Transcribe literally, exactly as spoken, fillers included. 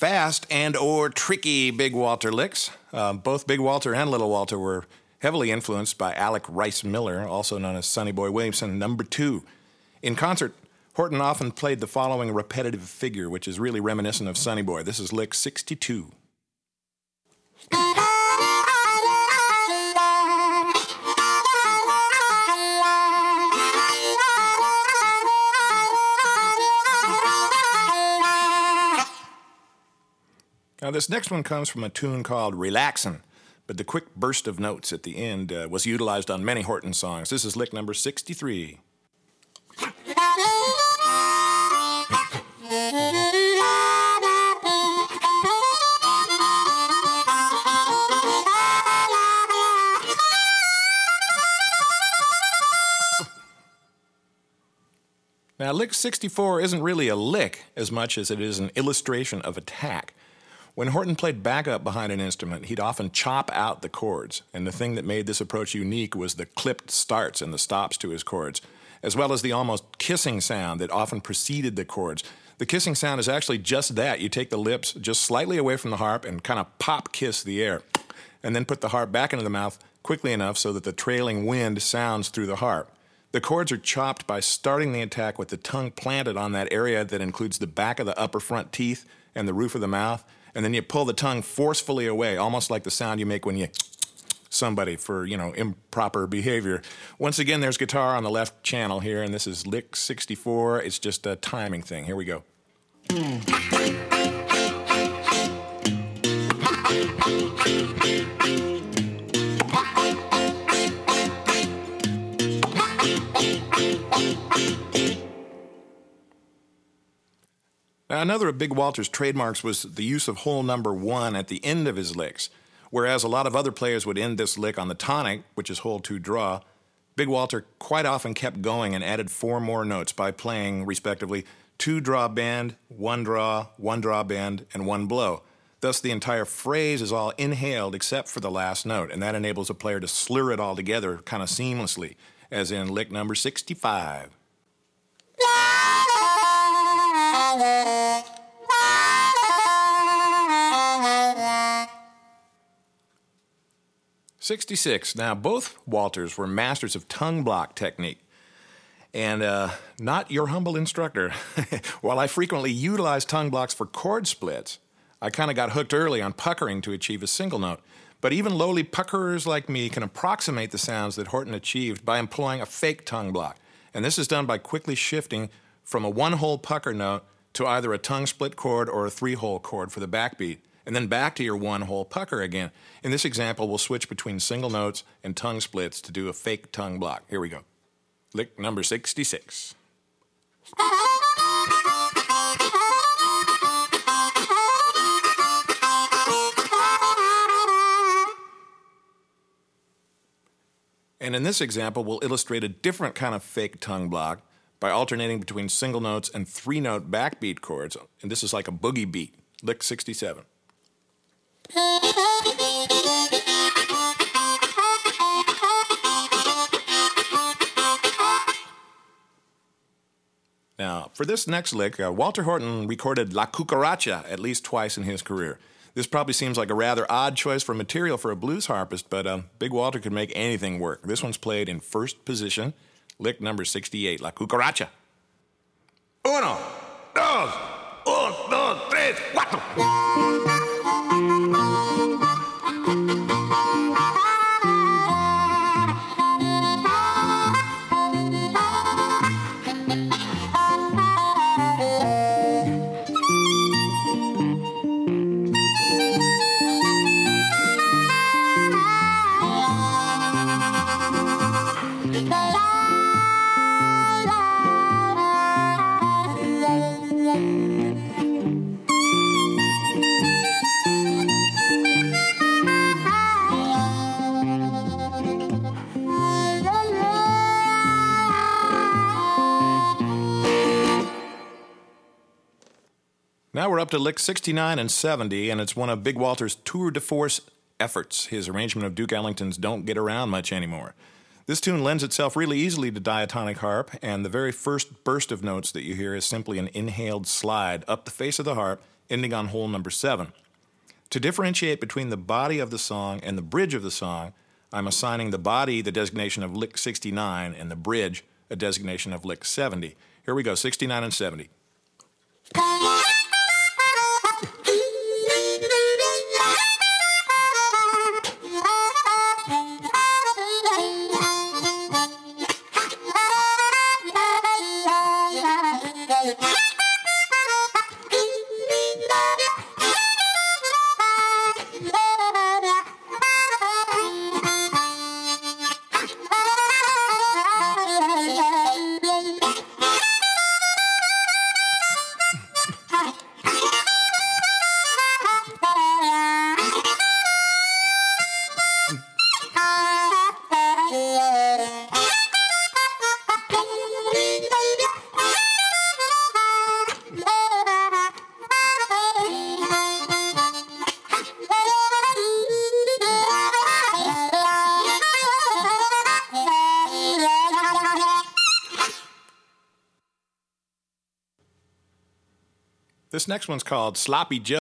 fast and or tricky Big Walter licks. Um, both Big Walter and Little Walter were heavily influenced by Alec Rice Miller, also known as Sonny Boy Williamson, number two. In concert, Horton often played the following repetitive figure, which is really reminiscent of Sonny Boy. This is lick sixty-two. Now, this next one comes from a tune called Relaxin', but the quick burst of notes at the end uh, was utilized on many Horton songs. This is lick number sixty-three. Now, lick sixty-four isn't really a lick as much as it is an illustration of attack. When Horton played backup behind an instrument, he'd often chop out the chords, and the thing that made this approach unique was the clipped starts and the stops to his chords, as well as the almost kissing sound that often preceded the chords. The kissing sound is actually just that. You take the lips just slightly away from the harp and kind of pop kiss the air, and then put the harp back into the mouth quickly enough so that the trailing wind sounds through the harp. The chords are chopped by starting the attack with the tongue planted on that area that includes the back of the upper front teeth and the roof of the mouth, and then you pull the tongue forcefully away, almost like the sound you make when you somebody for, you know, improper behavior. Once again, there's guitar on the left channel here, and this is lick sixty-four. It's just a timing thing. Here we go. Now, another of Big Walter's trademarks was the use of hole number one at the end of his licks. Whereas a lot of other players would end this lick on the tonic, which is hole two draw, Big Walter quite often kept going and added four more notes by playing, respectively, two draw bend, one draw, one draw bend, and one blow. Thus, the entire phrase is all inhaled except for the last note, and that enables a player to slur it all together kind of seamlessly, as in lick number sixty-five. sixty-six. Now, both Walters were masters of tongue block technique. And uh, not your humble instructor. While I frequently utilize tongue blocks for chord splits, I kind of got hooked early on puckering to achieve a single note. But even lowly puckerers like me can approximate the sounds that Horton achieved by employing a fake tongue block. And this is done by quickly shifting from a one-hole pucker note to either a tongue split chord or a three-hole chord for the backbeat, and then back to your one-hole pucker again. In this example, we'll switch between single notes and tongue splits to do a fake tongue block. Here we go. Lick number sixty-six. And in this example, we'll illustrate a different kind of fake tongue block by alternating between single notes and three-note backbeat chords. And this is like a boogie beat. Lick sixty-seven. Now, for this next lick, uh, Walter Horton recorded La Cucaracha at least twice in his career. This probably seems like a rather odd choice for material for a blues harpist, but uh, Big Walter could make anything work. This one's played in first position, lick number sixty-eight, La Cucaracha. Uno, dos, un, dos, tres, cuatro. Now we're up to lick sixty-nine and seventy, and it's one of Big Walter's tour de force efforts. His arrangement of Duke Ellington's Don't Get Around Much Anymore. This tune lends itself really easily to diatonic harp, and the very first burst of notes that you hear is simply an inhaled slide up the face of the harp ending on hole number seven. To differentiate between the body of the song and the bridge of the song, I'm assigning the body the designation of lick sixty-nine and the bridge a designation of lick seventy. Here we go, sixty-nine and seventy. This next one's called Sloppy Joe.